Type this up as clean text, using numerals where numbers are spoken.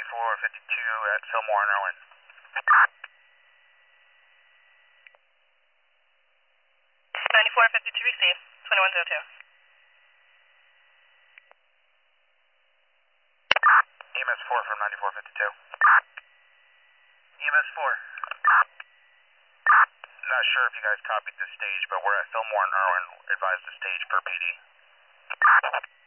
452 at Fillmore and Irwin. 9452 received. 2102. EMS 4 from 9452. EMS 4. Not sure if you guys copied the stage, but we're at Fillmore and Irwin. Advise the stage per PD.